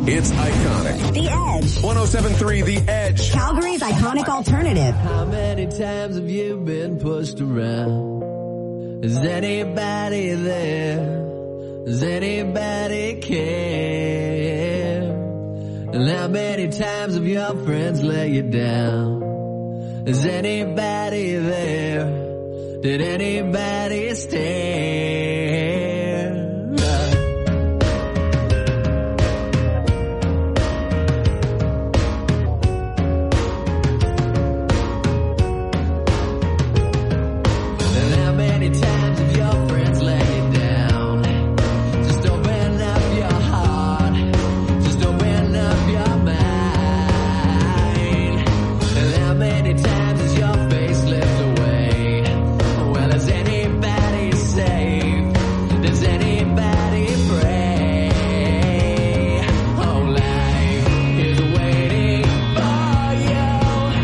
It's iconic. The Edge. 107.3 The Edge. Calgary's iconic alternative. How many times have you been pushed around? Is anybody there? Does anybody care? And how many times have your friends let you down? Is anybody there? Did anybody stare? And how many times have your friends let you down? Just open up your heart. Just open up your mind. And how many times has your face slipped away? Well, is anybody safe? Does anybody pray? Oh, life is waiting for you.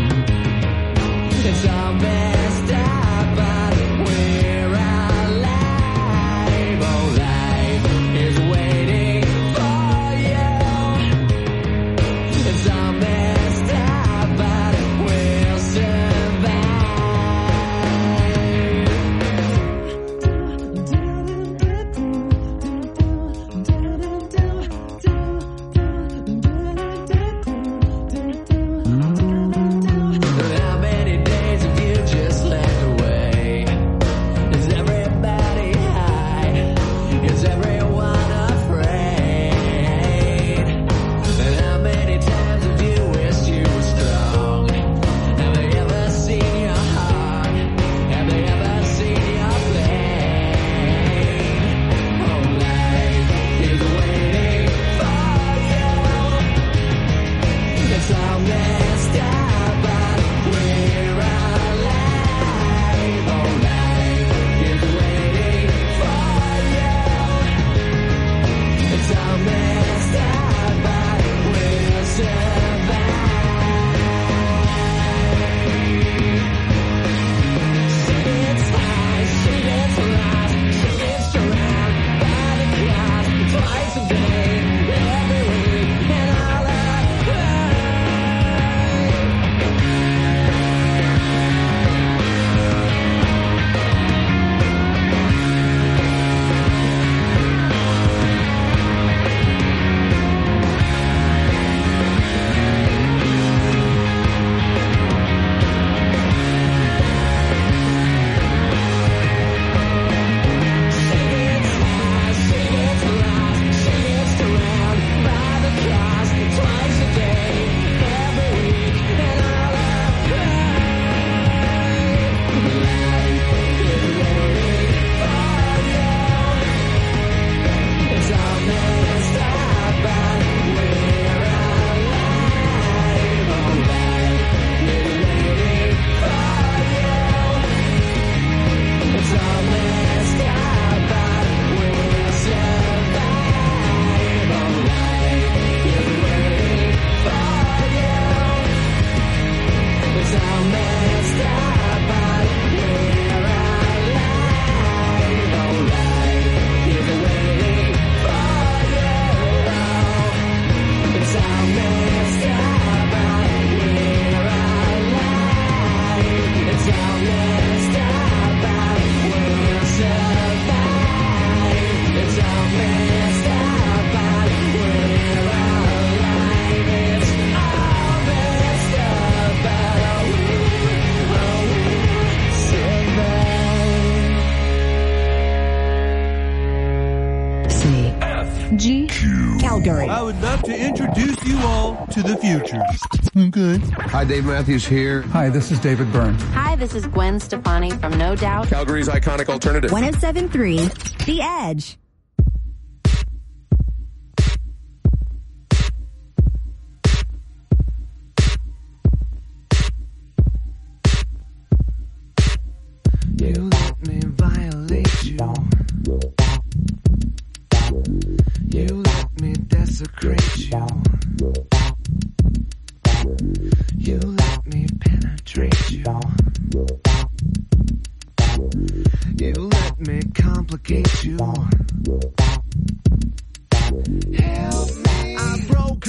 It's all messed up, but we're alive. Oh, life is waiting for you. It's all messed up, but we'll How many days have you just left away? Is everybody high? Is everyone afraid? And how many times have you wished you were strong? Have they ever seen your heart? Have they ever seen your flame? Oh, life is waiting for you. It's all messed up, but we're alive. Oh, life is waiting for you. It's all messed up, but we'll survive. She gets high, she gets lost, she gets surrounded by the clouds twice a day, every week, and all of She gets high, she gets lost, she gets surrounded by the clouds twice a day, every week, and all of life is waiting for you. It's all messed up, but we're alive. Oh, life is waiting for you. It's all messed up, but we'll survive. Oh, life is waiting for you. It's all messed up, but we're alive. Oh, life is waiting for you. It's all messed up, but we're alive. It's all messed up, but we'll survive. It's all messed up, but we're alive. It's all messed up, but we'll survive. C. G. Calgary. I would love to introduce you all to the future. Okay. Hi, Dave Matthews here. Hi, this is David Byrne. Hi, this is Gwen Stefani from No Doubt. Calgary's iconic alternative. 107.3 The Edge. You let me violate you. You let me desecrate you. You let me penetrate you. You let me complicate you. Help me. I broke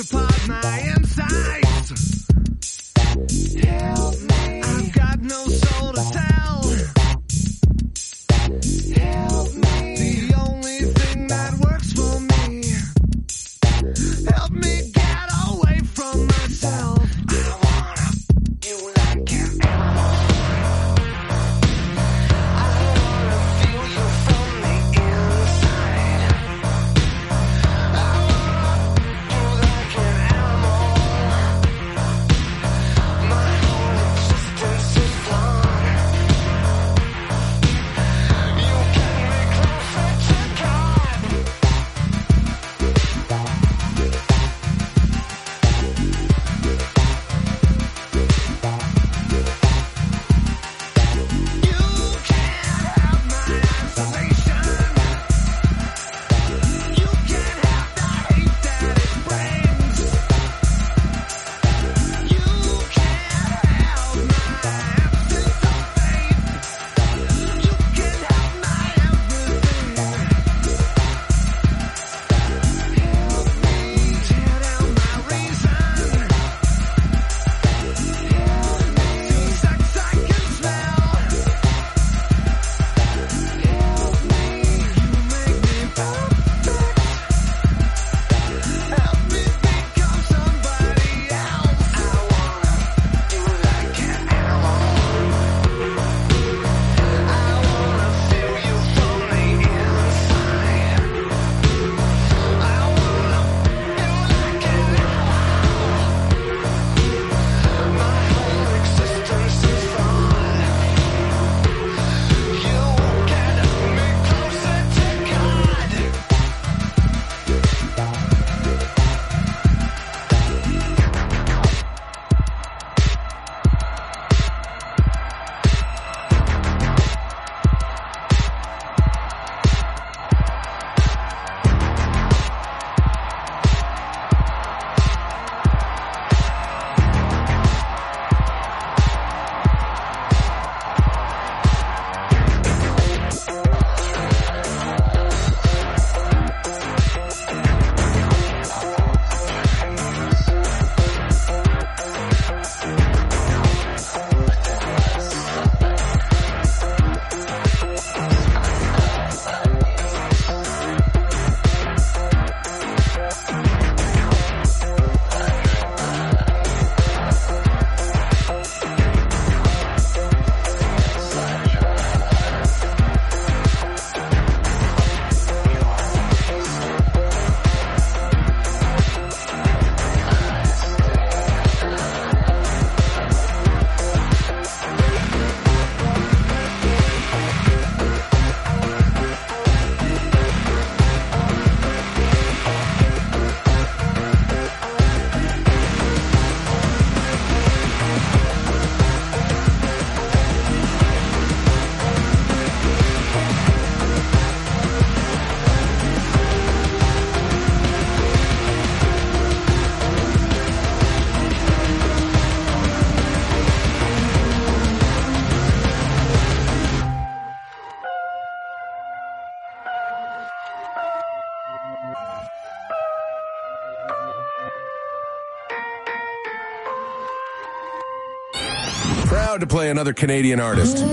Proud to play another Canadian artist. This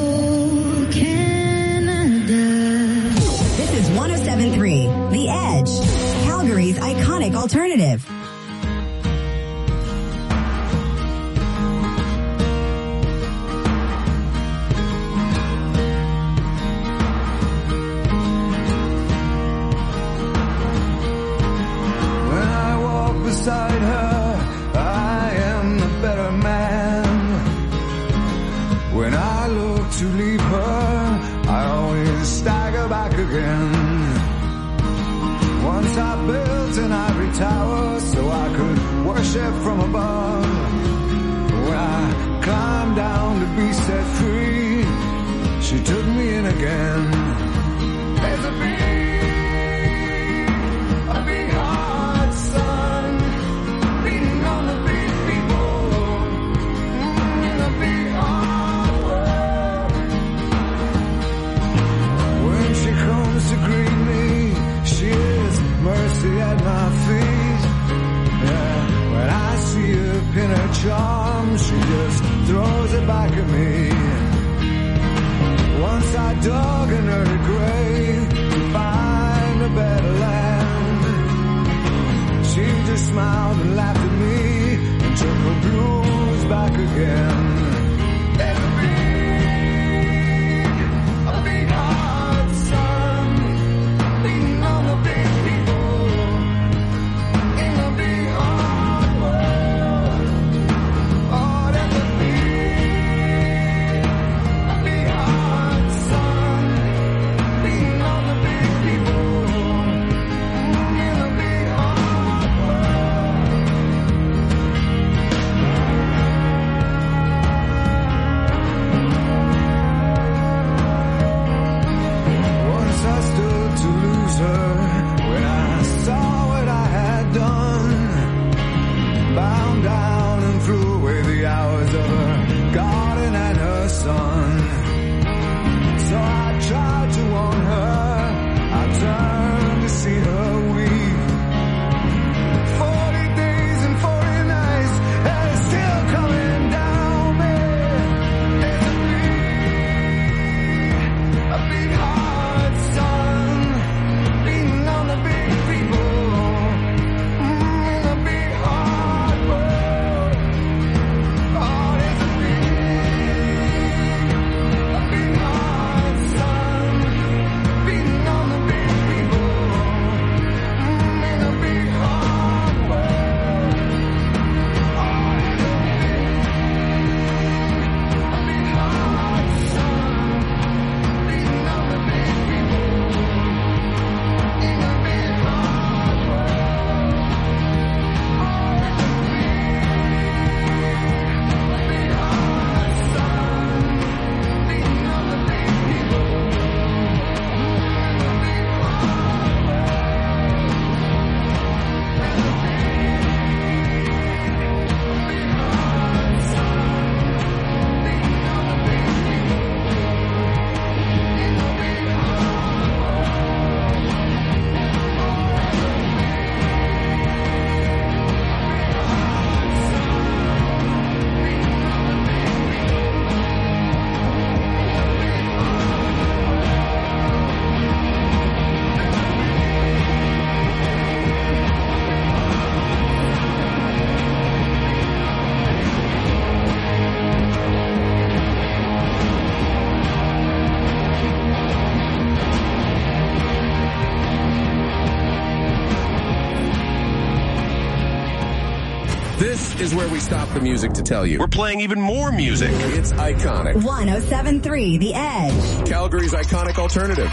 is 107.3 The Edge, Calgary's iconic alternative. When I walk beside her, I am a better man. When I look to leave her, I always stagger back again. Once I built an ivory tower so I could worship from above. When I climbed down to be set free, she took me in again. There's a big heart, son, beating on the big people in a big hard world. When she comes to greet me, she is mercy at my feet. Yeah, when I see her pin her charm, she just throws it back at me. Once I dug an early grave to find a better land. She just smiled and laughed at me and took her blues back again. There's a big heart, son, beating on the big people in a big hard world. Oh, there's a big heart, son, beating on the big people in a big hard world. Once I stood to lose her when I saw what I had done. Bound down and threw away the hours of her garden and her son. So I tried to warn her, I turned to see her weep. 40 days and 40 nights, and it's still coming down, man. There's a big heart, son, beating on the big people in a big hard world. Oh, there's a big heart, son, beating on the big people in a big hard world. Oh, there's a big heart, son, beating on the big people in a big hard world. Big heart, son, beating on the big people in a big hard This is where we stop the music to tell you. We're playing even more music. It's iconic. 107.3 The Edge. Calgary's iconic alternative.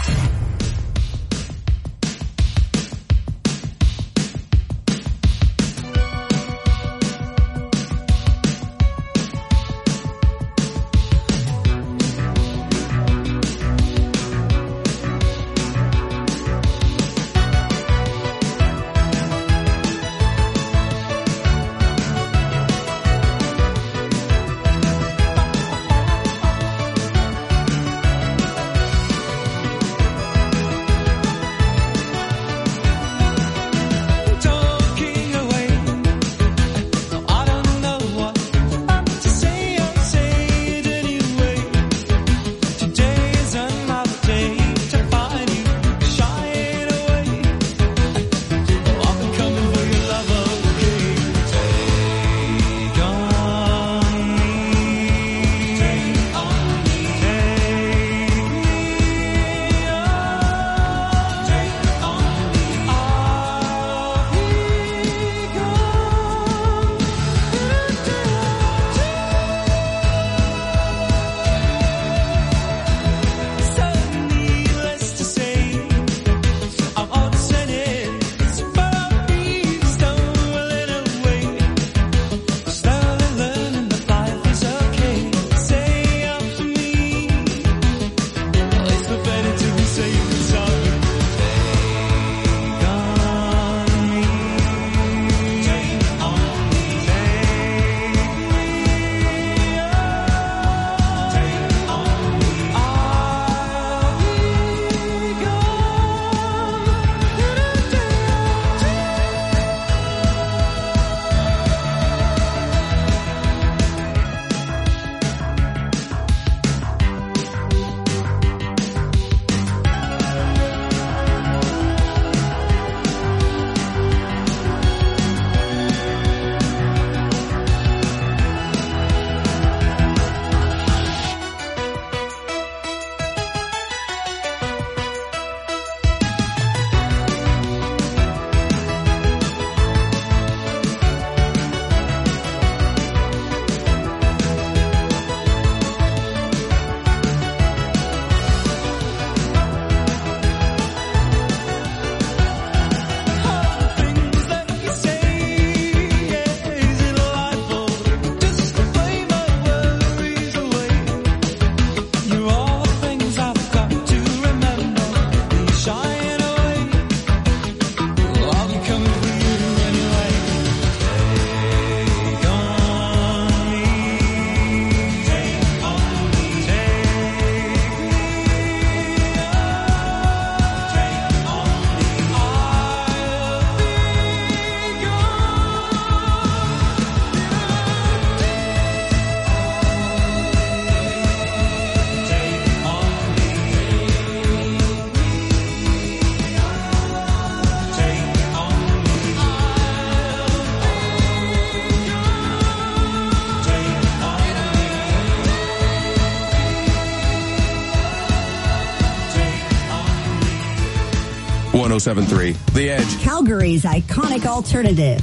107.3 The Edge. Calgary's iconic alternative.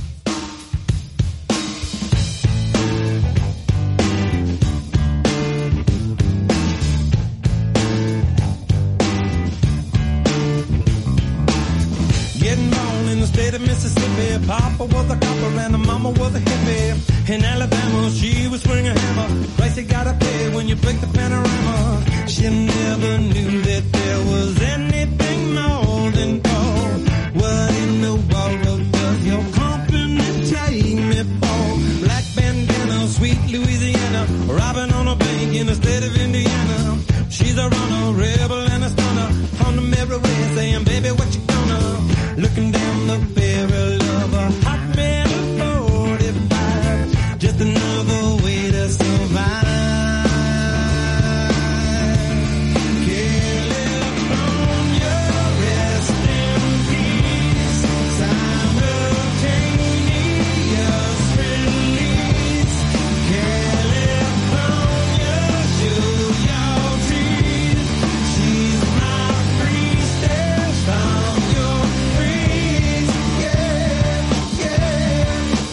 Getting born in the state of Mississippi. Papa was a copper and the mama was a hippie. In Alabama, she was swinging a hammer. Price you gotta pay when you break the panorama. She never knew that there was anything more than gold. What in the world does your company take me for? Black bandana, sweet Louisiana, robbing on a bank in the state of Indiana. She's a runner, rebel and a stunner. On the merry way saying, baby, what you gonna? Looking down the barrel of a hot metal 45. Just another way to survive. California, rest in peace. Simultaneous release. California, show your teeth. She's my priestess from your priest. Yeah, yeah.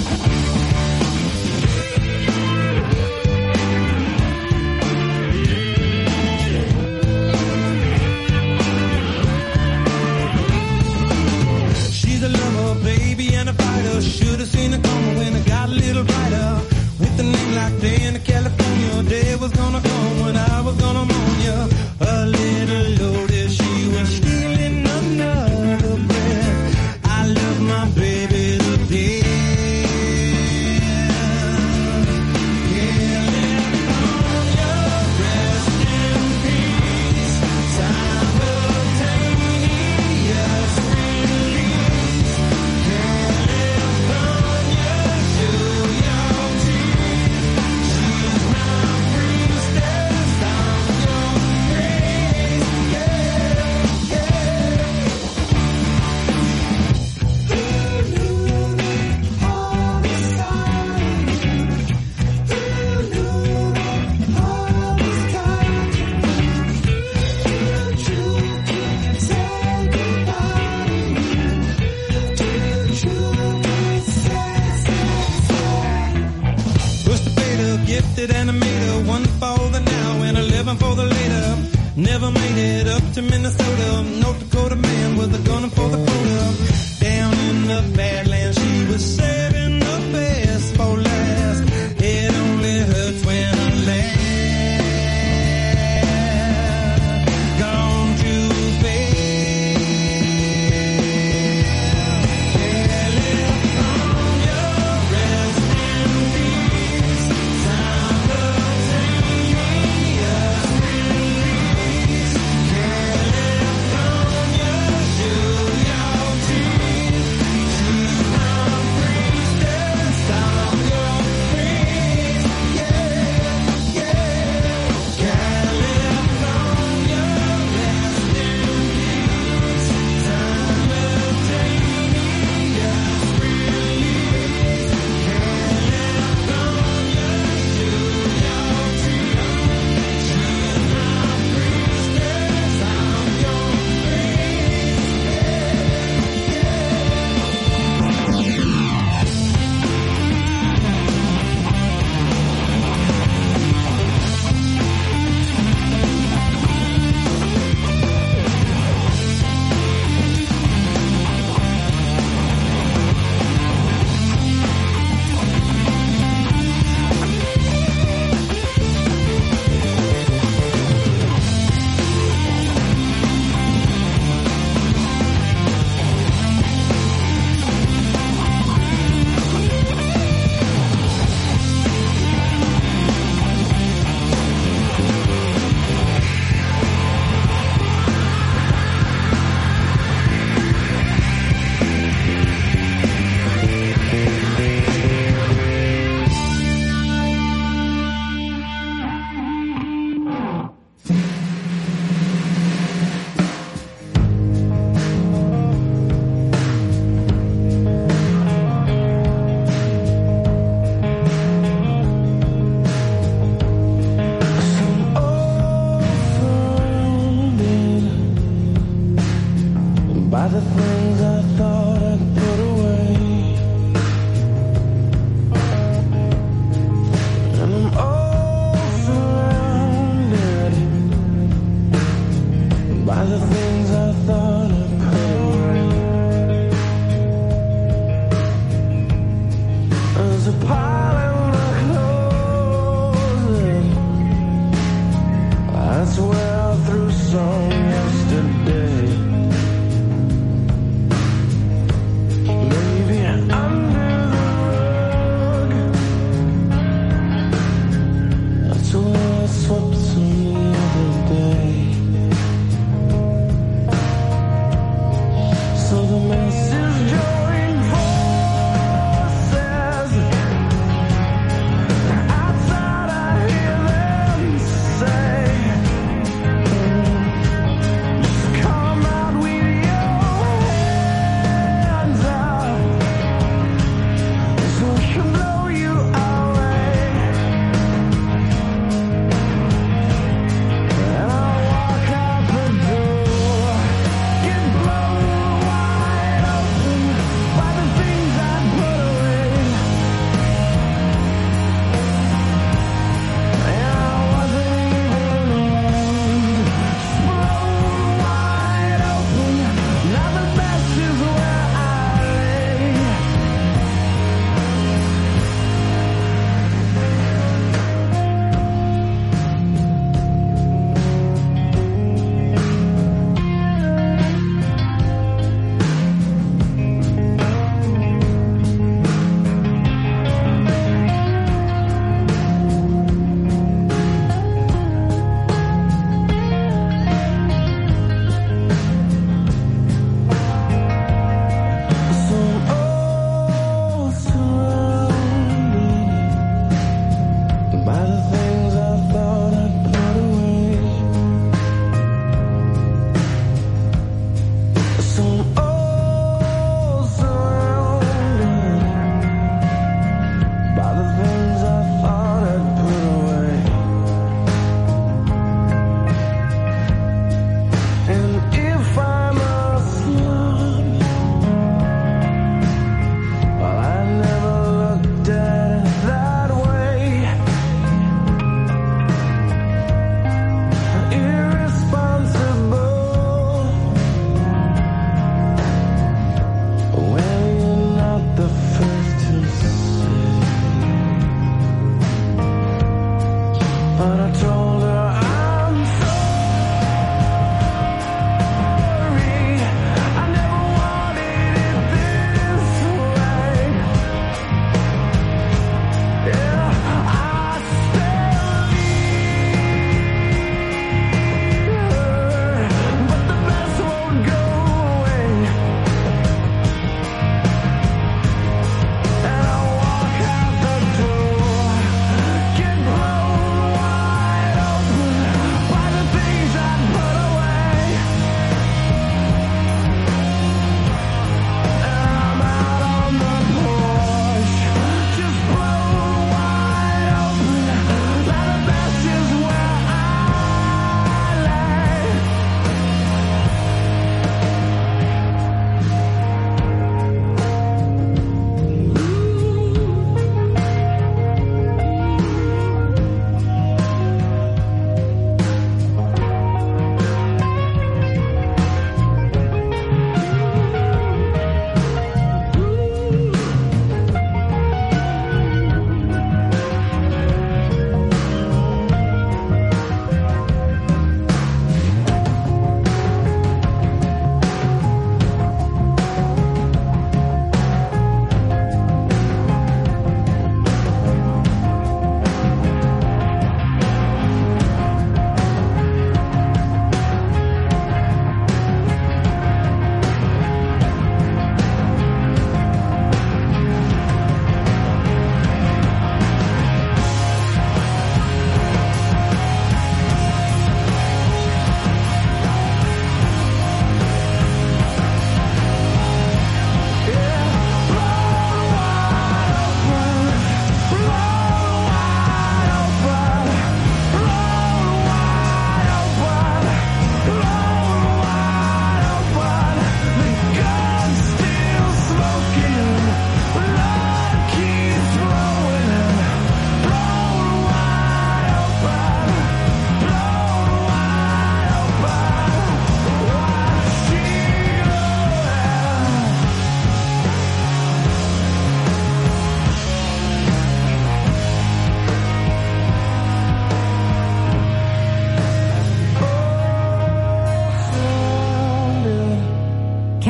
She's a lover, baby, and a fighter. Should've seen it coming when it got a little brighter. With a name like Diana, California, day was gonna come when I was gonna mourn ya. A little loaded, she was stealing another breath. I love my baby to death. California, rest in peace. Simultaneous release. California, show your teeth. She's my priestess, I'm your priest. Yeah, yeah. Push the beta, gifted animator, 1 for the now and 11 for the later. Never made it up to Minnesota. North Dakota man with a gun for the quota. Down in the Badlands, she was saving the best for last. It only hurts when I laugh. Gone too fast. California, rest in peace. Simultaneous release. California, show your by the things I thought I'd put away. And I'm all surrounded by the things I thought I'd put away. There's a pile in the closet. That's where I threw some yesterday.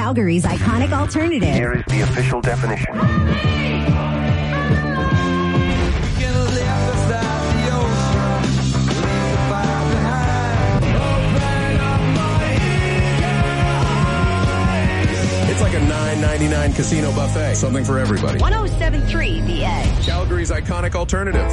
Calgary's iconic alternative. Here is the official definition. It's like a $9.99 casino buffet. Something for everybody. 107.3 The Edge. Calgary's iconic alternative.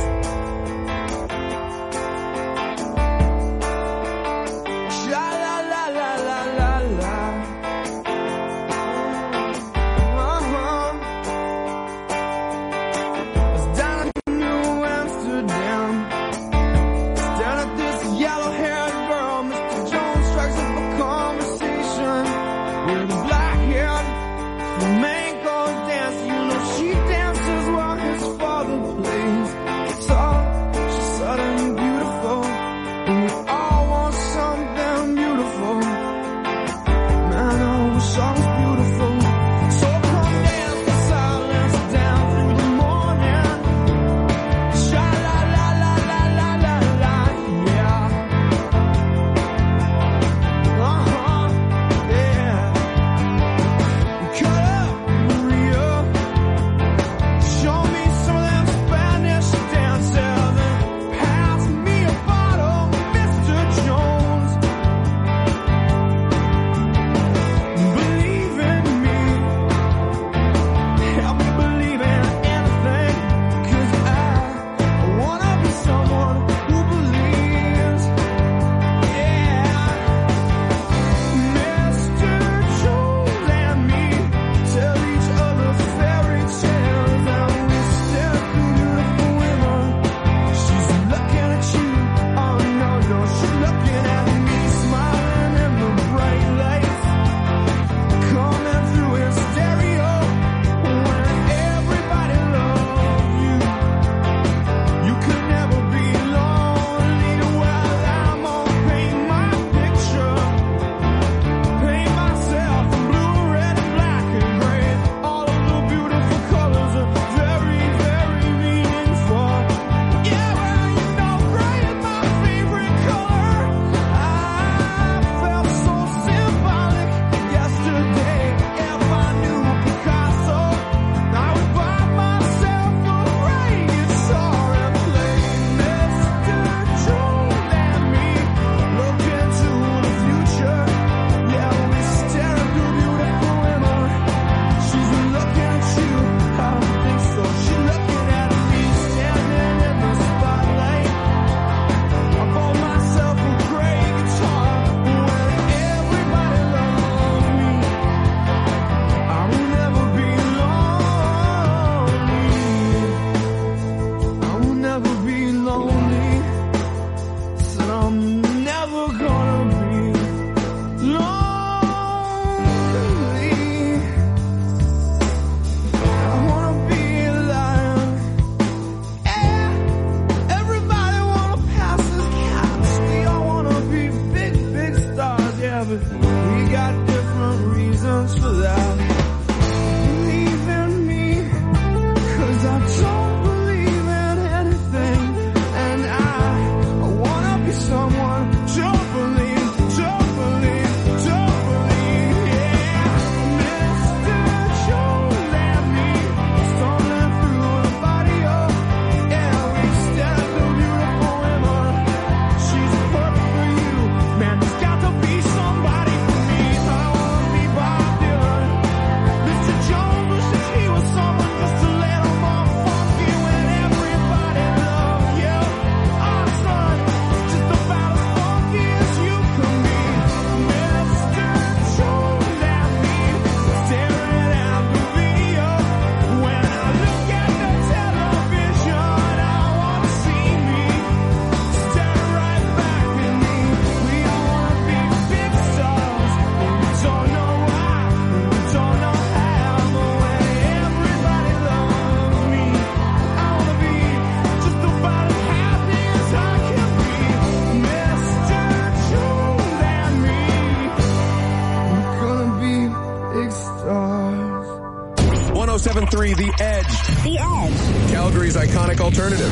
stars. 107.3 The Edge. The Edge. Calgary's iconic alternative.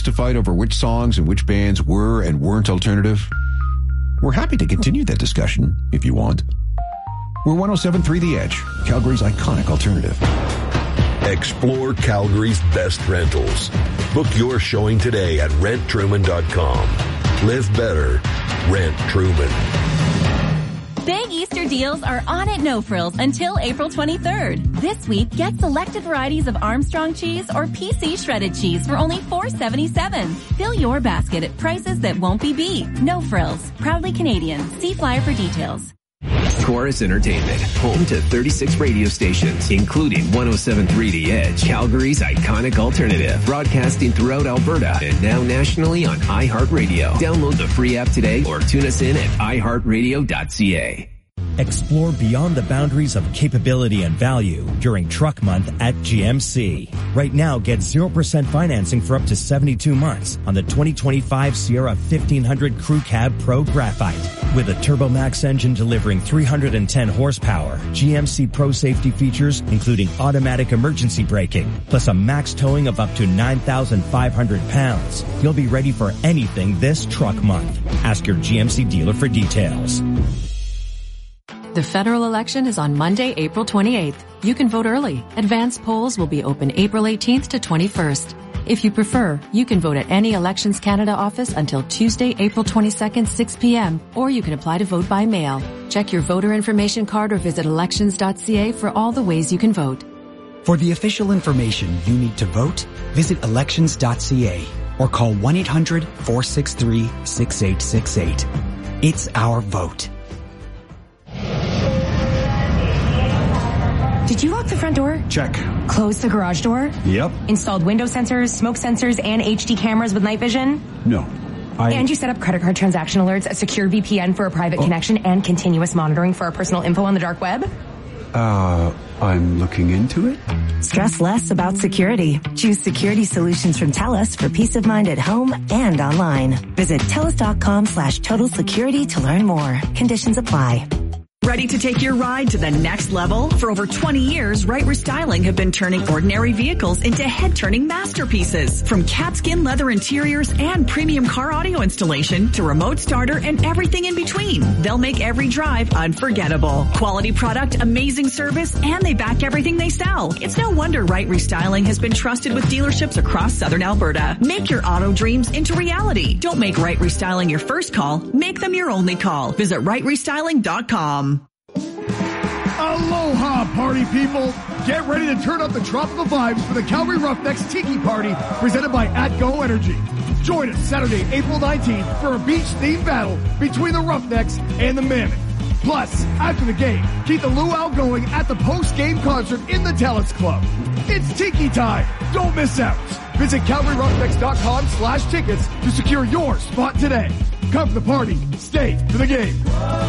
to fight over which songs and which bands were and weren't alternative? We're happy to continue that discussion if you want. We're 107.3 The Edge, Calgary's iconic alternative. Explore Calgary's best rentals. Book your showing today at renttruman.com. Live better. Rent Truman. Big Easter deals are on at No Frills until April 23rd. This week, get selected varieties of Armstrong cheese or PC shredded cheese for only $4.77. Fill your basket at prices that won't be beat. No Frills. Proudly Canadian. See flyer for details. Chorus Entertainment, home to 36 radio stations, including 107.3 The Edge, Calgary's iconic alternative, broadcasting throughout Alberta and now nationally on iHeartRadio. Download the free app today or tune us in at iHeartRadio.ca. Explore beyond the boundaries of capability and value during Truck Month at GMC. Right now, get 0% financing for up to 72 months on the 2025 Sierra 1500 Crew Cab Pro Graphite. With a TurboMax engine delivering 310 horsepower, GMC Pro safety features including automatic emergency braking, plus a max towing of up to 9,500 pounds. You'll be ready for anything this Truck Month. Ask your GMC dealer for details. The federal election is on Monday, April 28th. You can vote early. Advanced polls will be open April 18th to 21st. If you prefer, you can vote at any Elections Canada office until Tuesday, April 22nd, 6 p.m., or you can apply to vote by mail. Check your voter information card or visit elections.ca for all the ways you can vote. For the official information you need to vote, visit elections.ca or call 1-800-463-6868. It's our vote. Did you lock the front door? Check. Close the garage door? Yep. Installed window sensors, smoke sensors, and HD cameras with night vision? No. And you set up credit card transaction alerts, a secure VPN for a private connection, and continuous monitoring for our personal info on the dark web? I'm looking into it. Stress less about security. Choose security solutions from TELUS for peace of mind at home and online. Visit TELUS.com/total security to learn more. Conditions apply. Ready to take your ride to the next level? For over 20 years, Right Restyling have been turning ordinary vehicles into head-turning masterpieces. From catskin leather interiors and premium car audio installation to remote starter and everything in between. They'll make every drive unforgettable. Quality product, amazing service, and they back everything they sell. It's no wonder Right Restyling has been trusted with dealerships across southern Alberta. Make your auto dreams into reality. Don't make Right Restyling your first call. Make them your only call. Visit rightrestyling.com. Aloha, party people! Get ready to turn up the tropical vibes for the Calgary Roughnecks Tiki Party presented by AtGo Energy. Join us Saturday, April 19th for a beach-themed battle between the Roughnecks and the Mammoth. Plus, after the game, keep the luau going at the post-game concert in the TELUS Club. It's Tiki time! Don't miss out! Visit CalgaryRoughnecks.com/tickets to secure your spot today. Come for the party, stay for the game.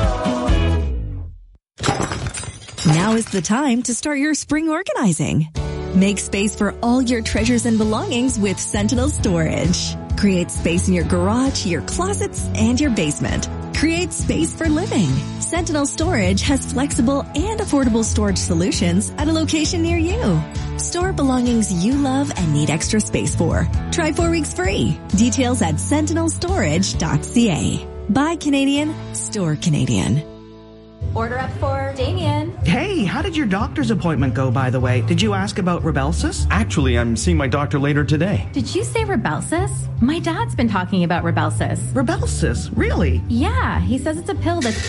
Now is the time to start your spring organizing. Make space for all your treasures and belongings with Sentinel Storage. Create space in your garage, your closets, and your basement. Create space for living. Sentinel Storage has flexible and affordable storage solutions at a location near you. Store belongings you love and need extra space for. Try 4 weeks free. Details at sentinelstorage.ca. Buy Canadian, store Canadian. Order up for Damien. Hey, how did your doctor's appointment go, by the way? Did you ask about Rybelsus? Actually, I'm seeing my doctor later today. Did you say Rybelsus? My dad's been talking about Rybelsus. Rybelsus? Really? Yeah, he says it's a pill that's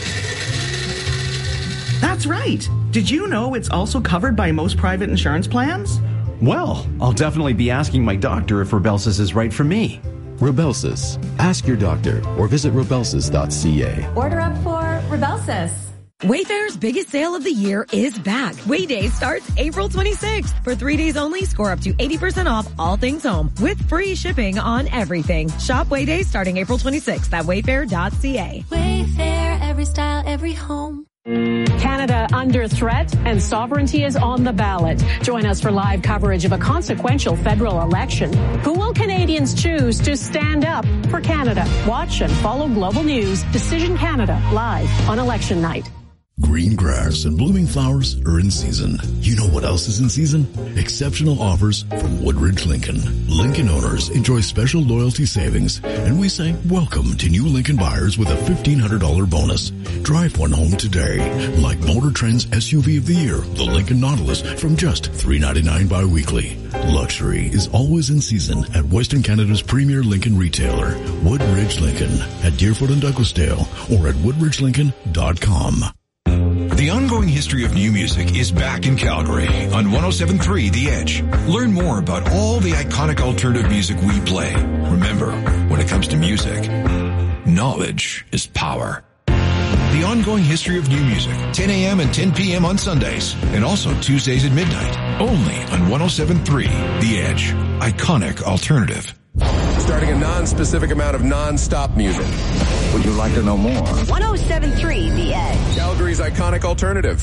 right. Did you know it's also covered by most private insurance plans? Well, I'll definitely be asking my doctor if Rybelsus is right for me. Rybelsus. Ask your doctor or visit rybelsus.ca. Order up for Rybelsus. Wayfair's biggest sale of the year is back. Way Day starts April 26th. For 3 days only, score up to 80% off all things home with free shipping on everything. Shop Way Day starting April 26th at wayfair.ca. Wayfair, every style, every home. Canada under threat and sovereignty is on the ballot. Join us for live coverage of a consequential federal election. Who will Canadians choose to stand up for Canada? Watch and follow Global News Decision Canada live on election night. Green grass and blooming flowers are in season. You know what else is in season? Exceptional offers from Woodridge Lincoln. Lincoln owners enjoy special loyalty savings, and we say welcome to new Lincoln buyers with a $1,500 bonus. Drive one home today, like Motor Trend's SUV of the year, the Lincoln Nautilus, from just $399 bi-weekly. Luxury is always in season at Western Canada's premier Lincoln retailer, Woodridge Lincoln, at Deerfoot and Douglasdale, or at woodridgelincoln.com. The ongoing history of new music is back in Calgary on 107.3 The Edge. Learn more about all the iconic alternative music we play. Remember, when it comes to music, knowledge is power. The ongoing history of new music, 10 a.m. and 10 p.m. on Sundays, and also Tuesdays at midnight, only on 107.3 The Edge. Iconic alternative. Starting a non-specific amount of non-stop music. Would you like to know more? 107.3 The Edge. Calgary's iconic alternative.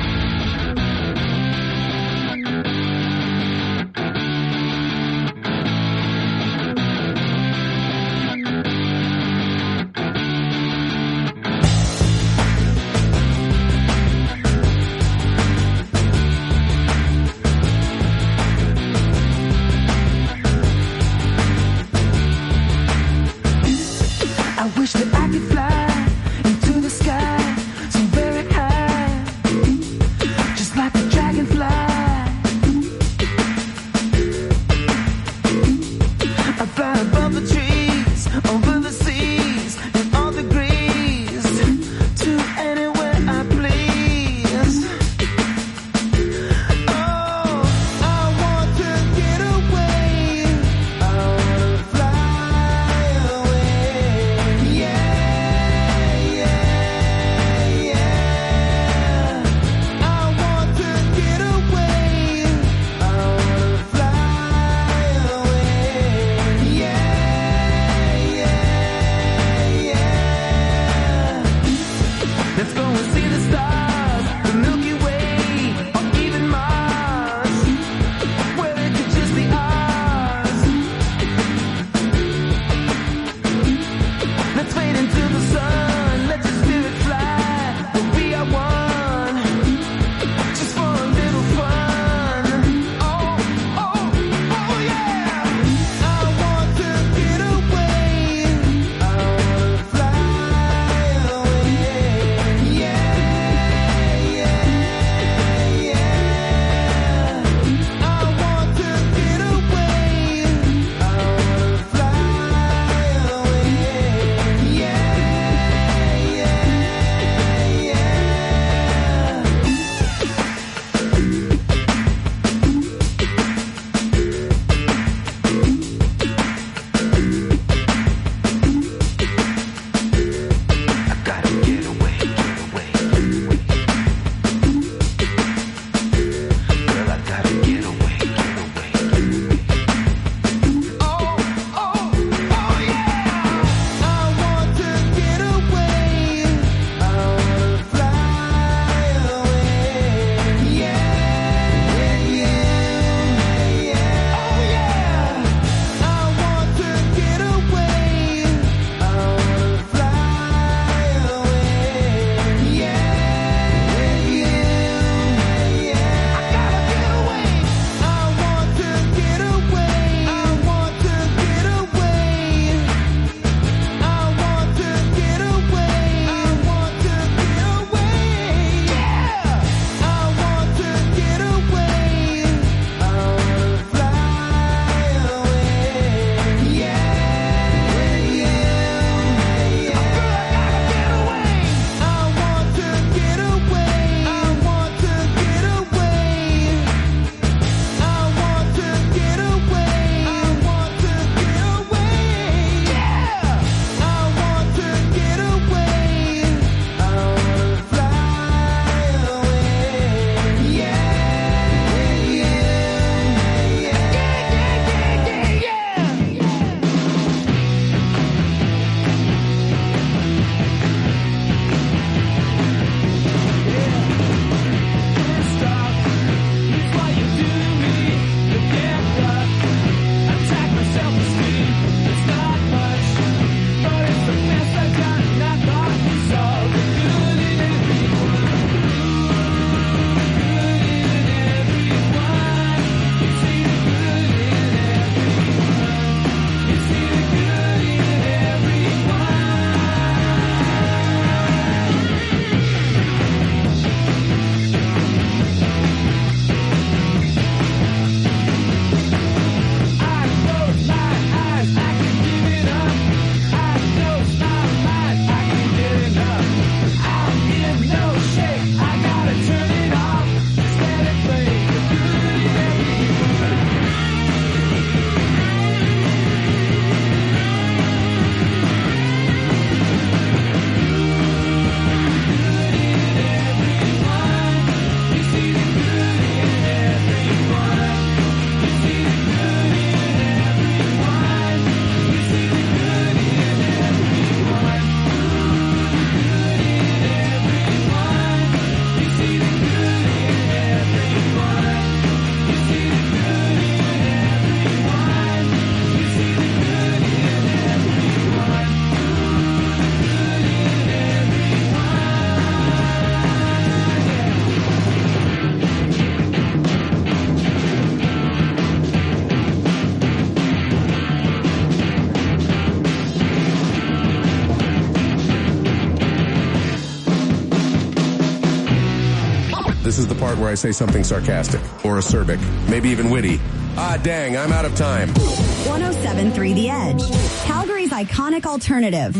I wish that I could fly into the sky so very high. This is the part where I say something sarcastic or acerbic, maybe even witty. Ah, dang, I'm out of time. 107.3 The Edge, Calgary's iconic alternative.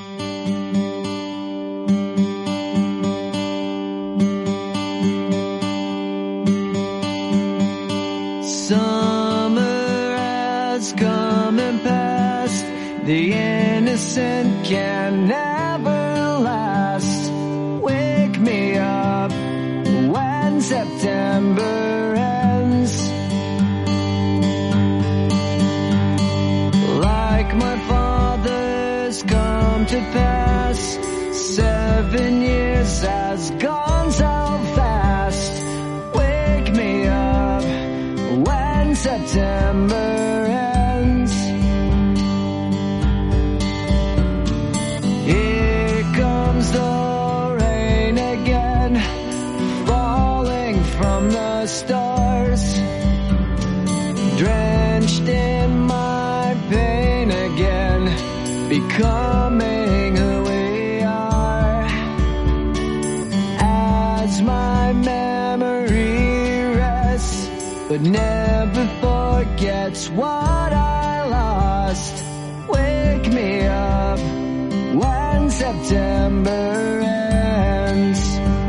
Summer has come and passed. The innocent can never last. Wake me up when September ends. Like my father's come to pass. 7 years has gone so fast. Wake me up when September ends. Here comes the rain again, falling from the stars, drenched in my pain again, becoming who we are. As my memory rests, but never forgets what I lost. Wake me up when September ends.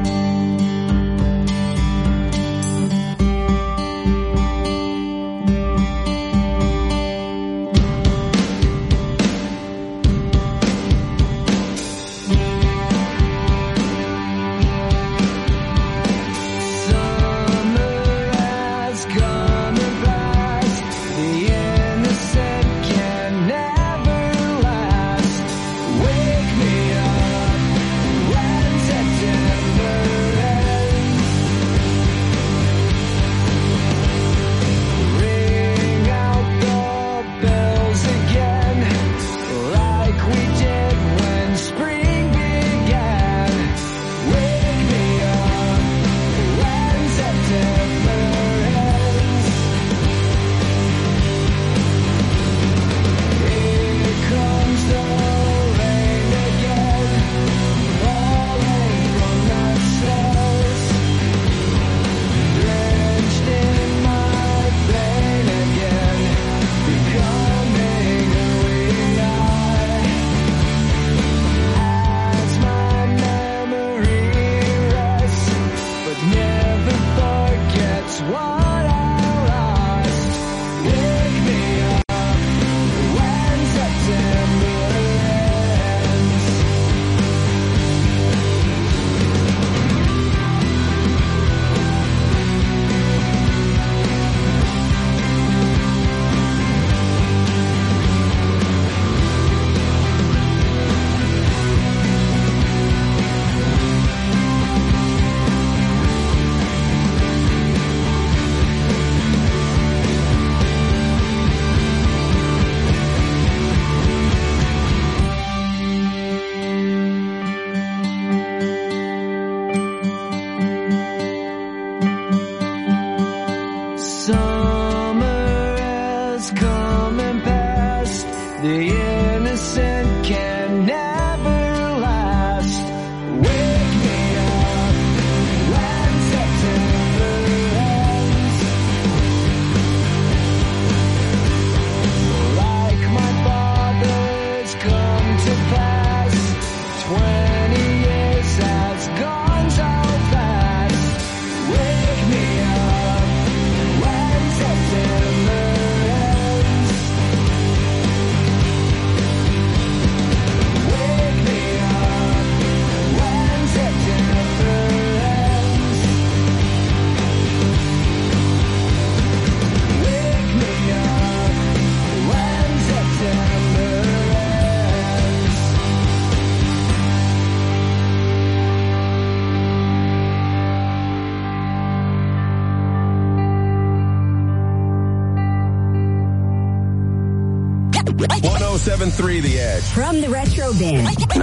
.107.3 The Edge. From the Retro Bin.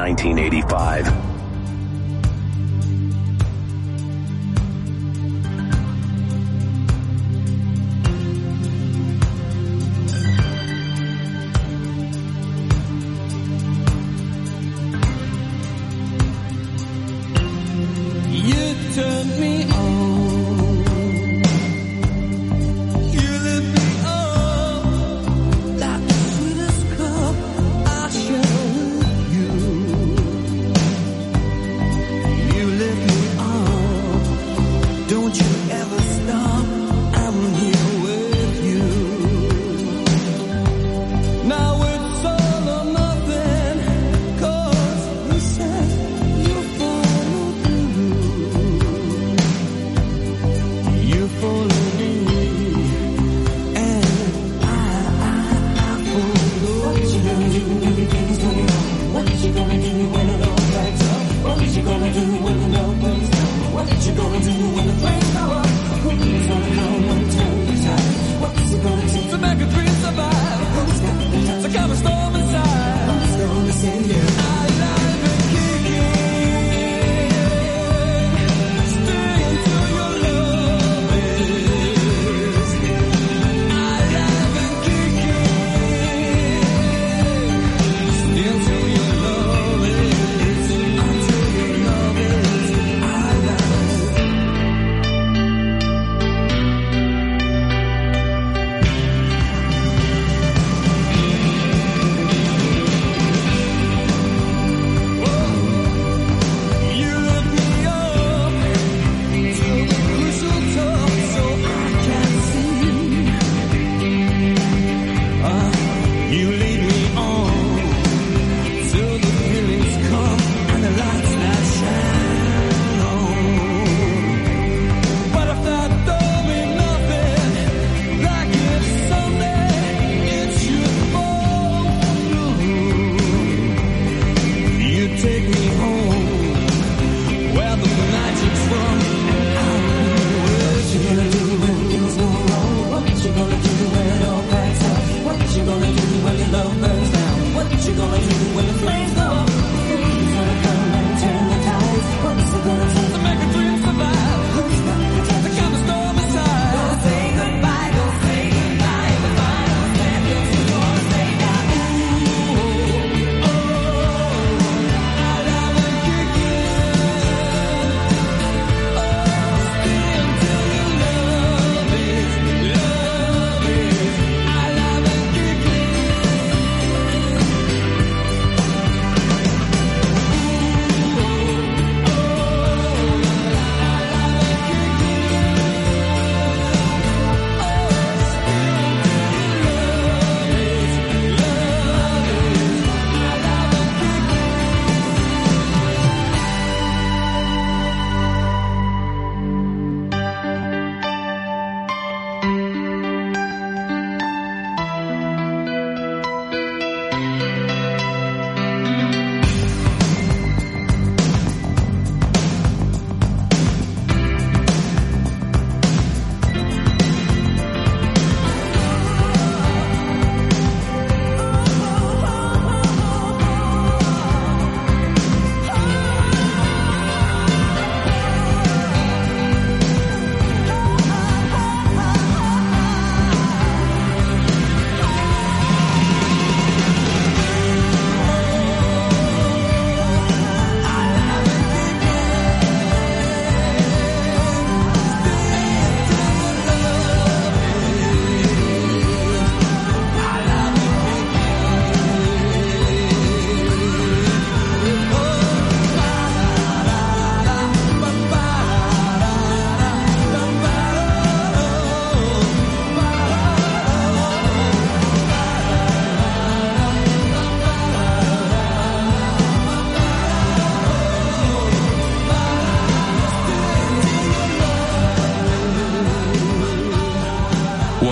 1985. You turned me on.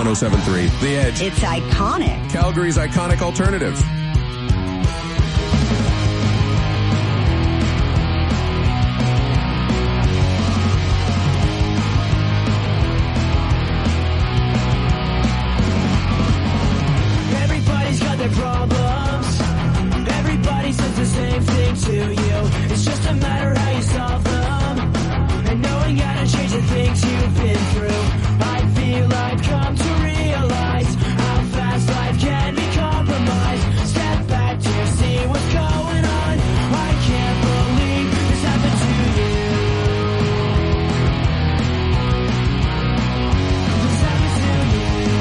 107.3 The Edge. It's iconic. Calgary's iconic alternative. Everybody's got their problems. Everybody says the same thing to you. It's just a matter how you solve them. And knowing how to change the things you've been through. I feel I've come to realize how fast life can be compromised. Step back to see what's going on. I can't believe this happened to you. This happened to you.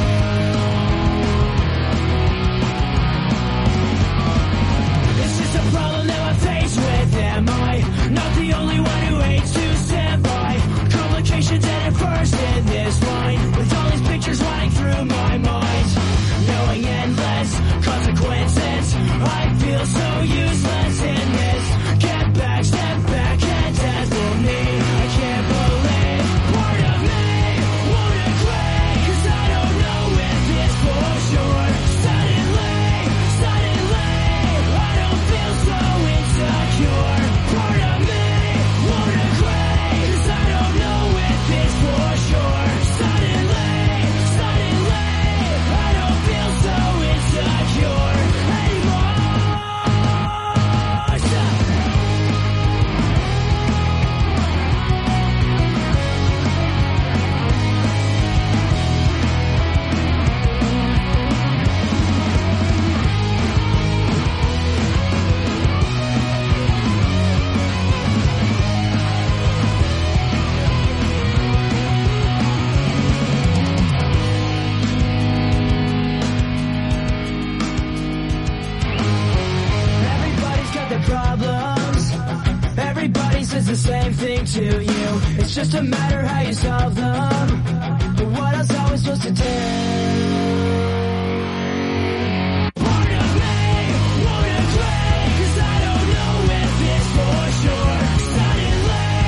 It's just a problem that I face with. Am I not the only one who hates to stand by? Complications at first in this line, with all these pictures running through my mind, knowing endless consequences. I feel so useless in this. Get back, step back, and dazzle me. I can't believe part of me won't agree, 'cause I don't know if it's for sure. Suddenly, I don't feel so insecure. Part of me won't agree, 'cause I don't know if it's for sure. Suddenly, I don't feel so insecure anymore. Everybody's got their problems. Everybody says the same thing to you. It's just a matter how you solve them. But what else are we supposed to do? Part of me won't agree, 'cause I don't know if it's for sure. Suddenly,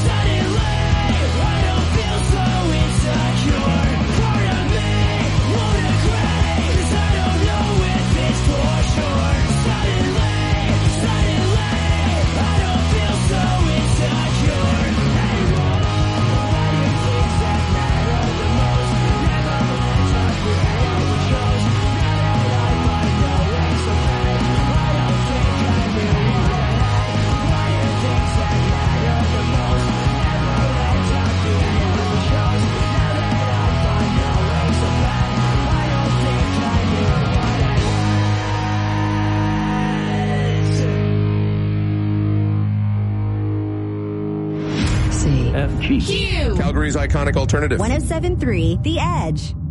I don't feel so insecure. Part of me won't agree, 'cause I don't know if it's for sure. Suddenly, I don't feel so insecure anymore. Why do things that matter the most never let us be how it goes? Now that I find no ways to pay, I don't think I really want to hate. Why do things that matter the most never let us be how it goes? Now that I find no ways to pay, I don't think I really want to hate. Calgary's iconic alternative. 107.3 The Edge.